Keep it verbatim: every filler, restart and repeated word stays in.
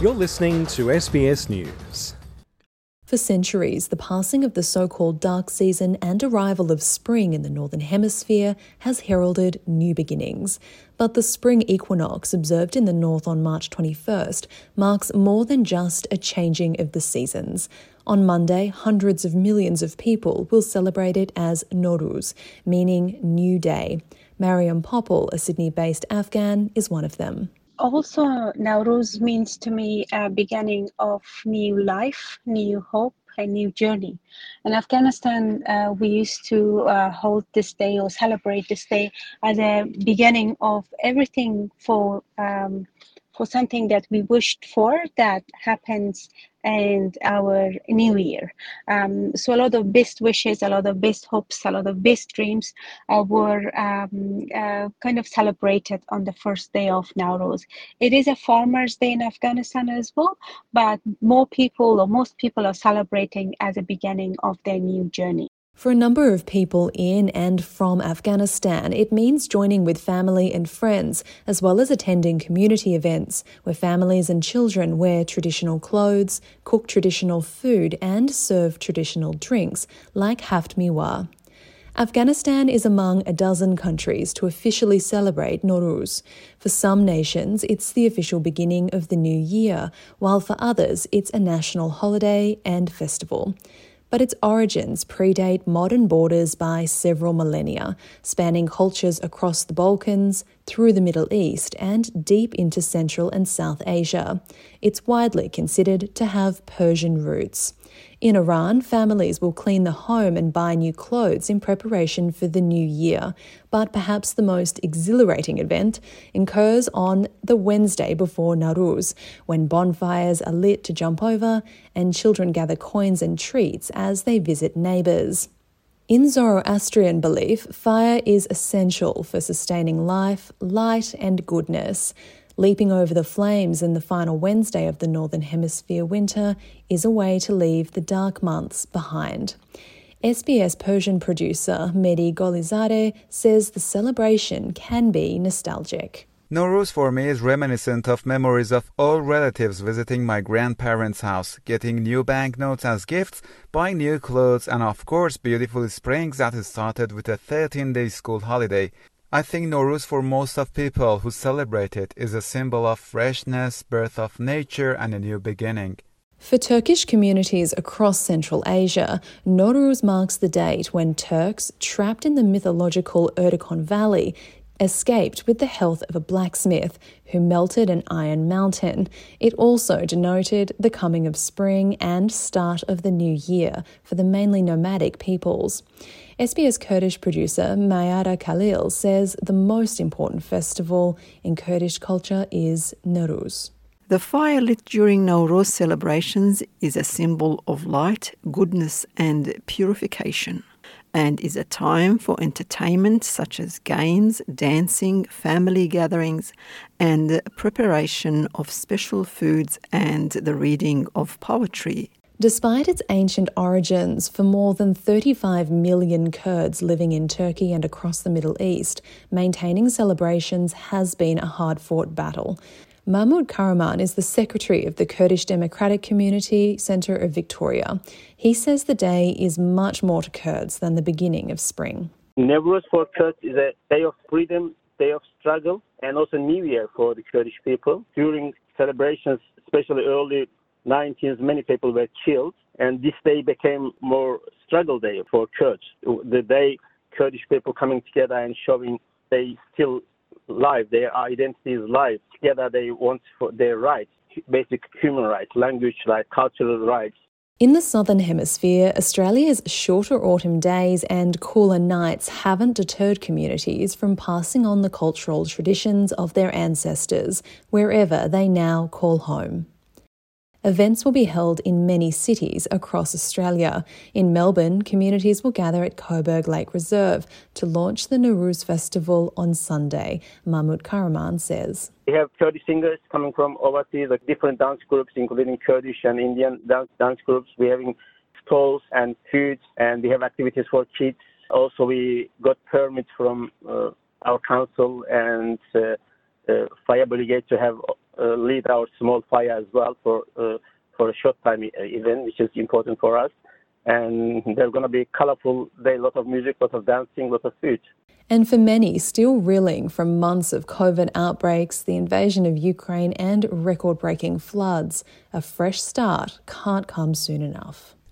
You're listening to S B S News. For centuries, the passing of the so-called dark season and arrival of spring in the Northern Hemisphere has heralded new beginnings. But the spring equinox observed in the north on March twenty-first marks more than just a changing of the seasons. On Monday, hundreds of millions of people will celebrate it as Nowruz, meaning New Day. Mariam Popple, a Sydney-based Afghan, is one of them. Also, Nowruz means to me a beginning of new life, new hope, a new journey. In Afghanistan, uh, we used to uh, hold this day or celebrate this day as a beginning of everything for um, for something that we wished for that happens in our new year. Um, so a lot of best wishes, a lot of best hopes, a lot of best dreams uh, were um, uh, kind of celebrated on the first day of Nowruz. It is a farmer's day in Afghanistan as well, but more people or most people are celebrating as a beginning of their new journey. For a number of people in and from Afghanistan, it means joining with family and friends, as well as attending community events where families and children wear traditional clothes, cook traditional food and serve traditional drinks like haft miwa. Afghanistan is among a dozen countries to officially celebrate Nowruz. For some nations, it's the official beginning of the new year, while for others, it's a national holiday and festival. But its origins predate modern borders by several millennia, spanning cultures across the Balkans, through the Middle East, and deep into Central and South Asia. It's widely considered to have Persian roots. In Iran, families will clean the home and buy new clothes in preparation for the new year. But perhaps the most exhilarating event occurs on the Wednesday before Nowruz, when bonfires are lit to jump over and children gather coins and treats as they visit neighbours. In Zoroastrian belief, fire is essential for sustaining life, light and goodness. Leaping over the flames in the final Wednesday of the Northern Hemisphere winter is a way to leave the dark months behind. S B S Persian producer Mehdi Golizadeh says the celebration can be nostalgic. Nowruz for me is reminiscent of memories of old relatives visiting my grandparents' house, getting new banknotes as gifts, buying new clothes, and of course beautiful springs that started with a thirteen-day school holiday. I think Nowruz for most of people who celebrate it is a symbol of freshness, birth of nature, and a new beginning. For Turkish communities across Central Asia, Nowruz marks the date when Turks, trapped in the mythological Erdogan Valley, escaped with the help of a blacksmith who melted an iron mountain. It also denoted the coming of spring and start of the new year for the mainly nomadic peoples. S B S Kurdish producer Mayada Khalil says the most important festival in Kurdish culture is Nowruz. The fire lit during Nowruz celebrations is a symbol of light, goodness and purification, and is a time for entertainment such as games, dancing, family gatherings, and preparation of special foods and the reading of poetry. Despite its ancient origins, for more than thirty-five million Kurds living in Turkey and across the Middle East, maintaining celebrations has been a hard-fought battle. Mahmoud Kahraman is the secretary of the Kurdish Democratic Community Centre of Victoria. He says the day is much more to Kurds than the beginning of spring. Nowruz for Kurds is a day of freedom, day of struggle, and also New Year for the Kurdish people. During celebrations, especially early nineties, many people were killed, and this day became more struggle day for Kurds. The day Kurdish people coming together and showing they still live, their identity is live. Together they want for their rights, basic human rights, language rights, cultural rights. In the Southern Hemisphere, Australia's shorter autumn days and cooler nights haven't deterred communities from passing on the cultural traditions of their ancestors wherever they now call home. Events will be held in many cities across Australia. In Melbourne, communities will gather at Coburg Lake Reserve to launch the Nowruz Festival on Sunday, Mahmoud Kahraman says. We have Kurdish singers coming from overseas, like different dance groups, including Kurdish and Indian dance, dance groups. We're having stalls and foods, and we have activities for kids. Also, we got permits from uh, our council and uh, uh, fire brigade to have uh, lead our small fire as well for uh, for a short time event, which is important for us. And there's going to be a colorful day, a lot of music, a lot of dancing, a lot of food. And for many still reeling from months of COVID outbreaks, the invasion of Ukraine and record-breaking floods, a fresh start can't come soon enough.